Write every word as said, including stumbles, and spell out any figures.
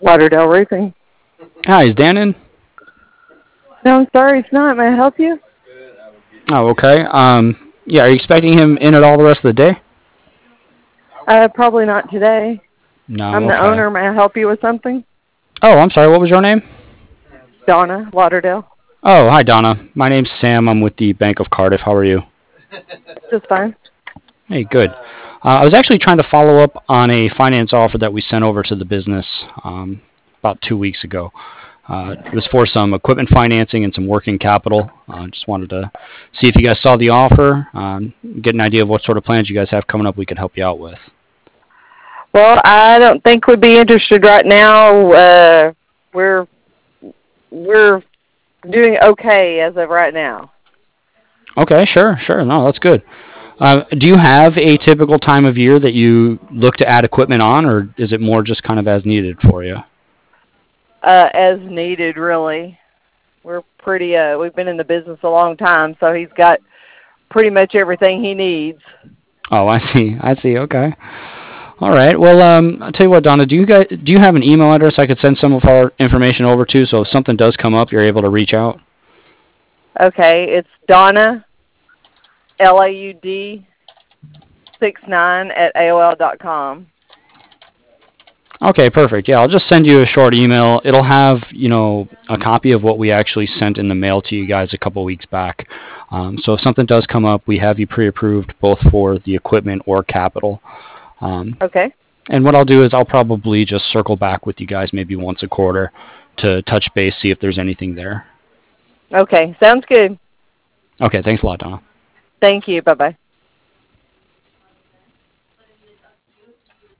Lauderdale Roofing. Hi, is Dan in? No, I'm sorry, it's not. May I help you? Oh, okay. Um, yeah, are you expecting him in at all the rest of the day? Uh, probably not today. No, I'm the okay. owner. May I help you with something? Oh, I'm sorry. What was your name? Donna, Lauderdale. Oh, hi, Donna. My name's Sam. I'm with the Bank of Cardiff. How are you? Just fine. Hey, good. Uh, I was actually trying to follow up on a finance offer that we sent over to the business um, about two weeks ago. Uh, it was for some equipment financing and some working capital. I uh, just wanted to see if you guys saw the offer, um, get an idea of what sort of plans you guys have coming up we could help you out with. Well, I don't think we'd be interested right now. Uh, we're we're doing okay as of right now. Okay, sure, sure. No, that's good. Uh, do you have a typical time of year that you look to add equipment on, or is it more just kind of as needed for you? Uh, as needed, really. We're pretty. Uh, we've been in the business a long time, so he's got pretty much everything he needs. Oh, I see. I see. Okay. All right. Well, um, I'll tell you what, Donna. Do you guys do you have an email address I could send some of our information over to, so if something does come up, you're able to reach out? Okay, it's Donna L A U D six nine at A O L dot com. Okay, perfect. Yeah, I'll just send you a short email. It'll have, you know, a copy of what we actually sent in the mail to you guys a couple weeks back. Um, so if something does come up, we have you pre-approved both for the equipment or capital. Um, Okay. and what I'll do is I'll probably just circle back with you guys maybe once a quarter to touch base, see if there's anything there. Okay, sounds good. Okay, thanks a lot, Donna. Thank you. Bye-bye.